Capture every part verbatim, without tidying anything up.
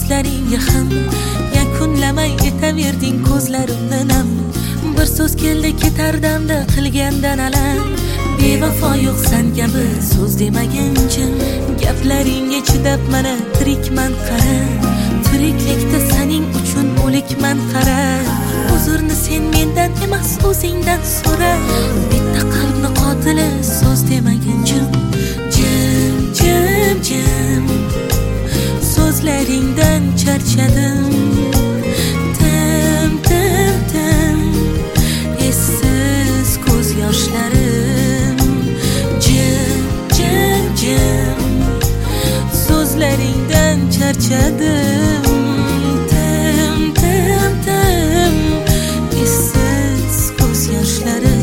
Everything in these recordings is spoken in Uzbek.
so'zlaringga ham yakunlamay etaverding ko'zlarimni nam. Bir so'z keldi ketardamda qilgandan alam. Bevafo yo'q san kabi so'z demagincha, gaplaringga chidab mana tirikman qara. Tiriklikda sening uchun o'likman qara. Uzrni sen mendan emas o'zingdan so'ra. Bitta qalbni qotili so'z demagincha, jim jim jim so'zlaringdan charchadim. Tim tim tim essiz ko'z yoshlarim. Jim jim jim so'zlaringdan charchadim. Tim tim tim essiz ko'z yoshlarim.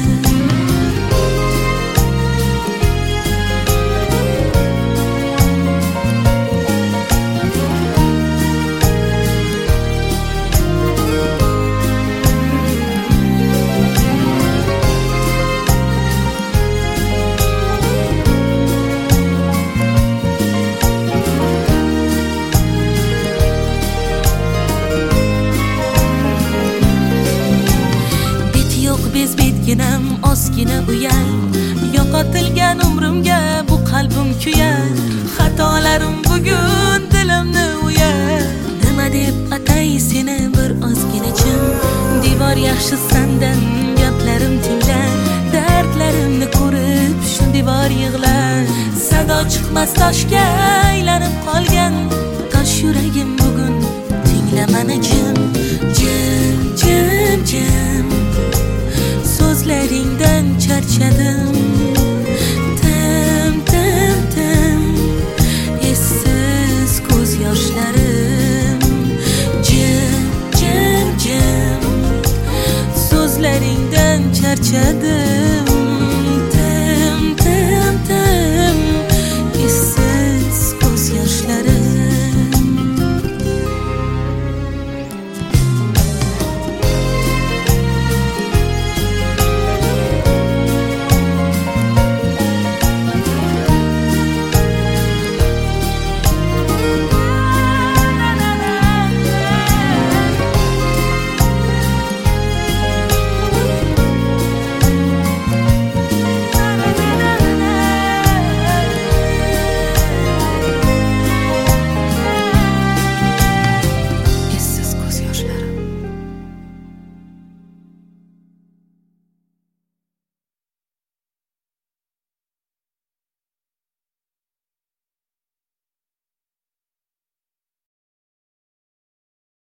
Bezbetginam ozgina uyal, yo'qotilgan umrimga bu qalbim kuyar. Xatolarim bugun dilimni uyar. Nima deb atay seni bir ozgina jim. Devor yaxshi sandan gaplarim tinglar. Dardlarimni ko'rib shu devor yig'lar. Sado chiqmas toshga aylanib qolgan. Tosh yuragim bugun tingla mani jim. Jim jim jim so'zlaringdan charchadim. Tim tim tim essiz ko'z yoshlarim. Jim jim jim so'zlaringdan charchadim.